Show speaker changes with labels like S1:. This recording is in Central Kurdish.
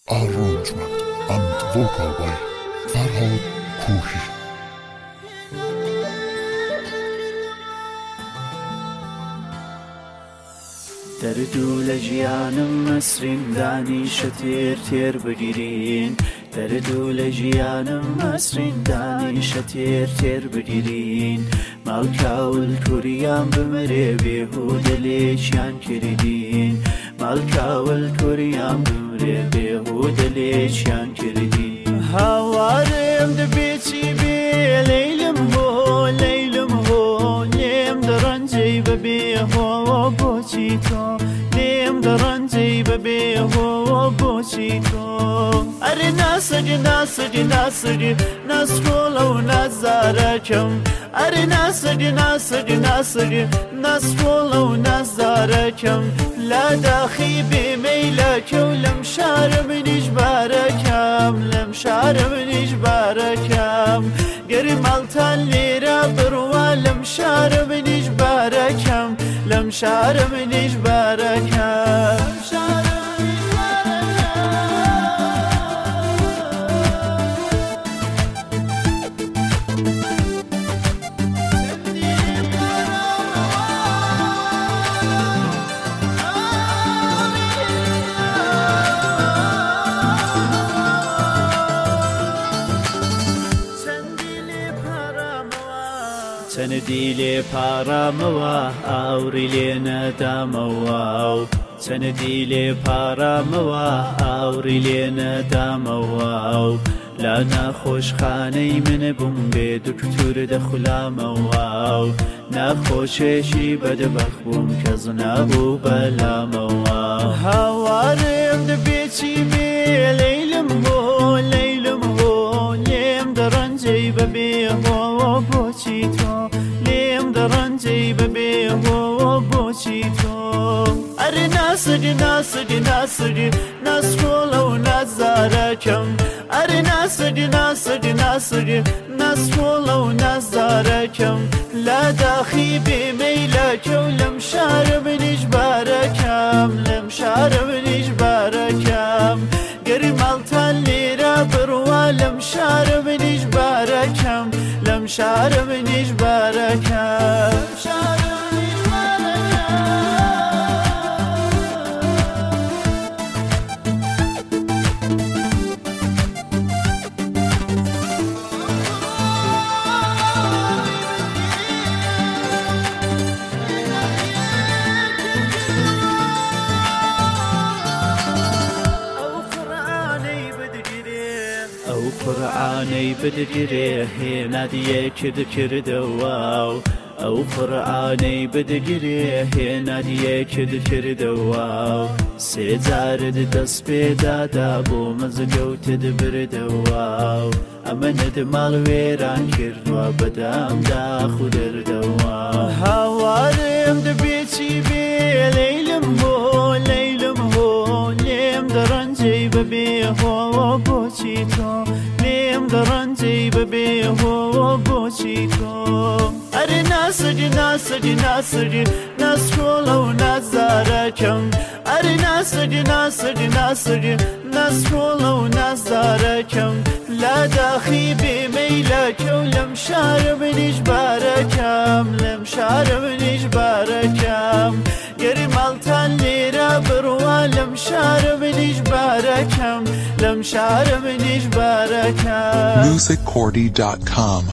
S1: Arrangement and vocal by Farhad Kouhi.
S2: دردو لجیانم مسرین دانیشە تێر بگیرین دردو لجیانم مسرین دانیشە تێر بگیرین ماڵکاول کوریان بمرێ بێهودە لێکیان کردین ماڵکاول کوریان بمرێ بێهودە لێکیان کردین هاوارم دەبێتی بێ لەیلم هۆ لێم دەڕەنجەی بەبێ هۆ بۆچی تۆ لێم دەڕەنجەی بەبێ هۆ بۆچی تۆ ئەرێ ناسەری ناسکۆڵە و نازارەکەم ئەرێ ناسەری ناسکۆڵە و نازارەکەم لا داخی بێمەیلەکە و لەم شارە منیش بارەکەم گەری ماڵتان لێرە بڕوا لەم شارە منیش بارەکەم چەندی لێ پارامەوە ئاوری لێ نەدامەوە چەندی لێ پارامەوە ئاوری لێ نەدامەوە لا ناخۆشخانەی منە بووم بێ دکتور دەخولامەوە ناخۆشێکی بەدبەخت بووم کەس نابوو بەلامەوە هاوارم دەبێتی بێ لەیلم هۆ لێم دەڕەنجەی بەبێ هۆ بۆچی تۆ لێم دەڕەنجەی بەبێ هۆ بۆچی تۆ ئەرێ ناسەری ناسکۆڵە و نازارەکەم ئەرێ ناسەری ناسکۆڵە و نازارەکەم لا داخی بێمەیلەکە و لەم شارە منیش بارەکەم گەری ماڵتان لێرە بڕوا لەم شارە منیش بارەکەم ئەو قورعانەی بدگرێ هێنادیە کردەوە ئەو قورعانەی بدگرێ هێنادیە کردەوە سێ جارت دەست پێدادا بۆ مەزگەوتت بردەوە ئەمەنت ماڵ وێران کردووە بەدامدا خودردەوە هاوارم دەبێتی بێ لەیلم هۆ لێم دەڕەنجەی بەبێ هۆ بۆچی تۆ لێم دەڕەنجەی بەبێ هۆ بۆچی تۆ ئەرێ ناسەری ناسکۆڵە و نازارەکەم ئەرێ ناسەری ناسکۆڵە و نازارەکەم لا داخی بێمەیلەکە و لەم شارە منیش بارەکەم گەری ماڵتان لێرە بڕوا لەم شارە منیش بارەکەم
S1: musiccordy.com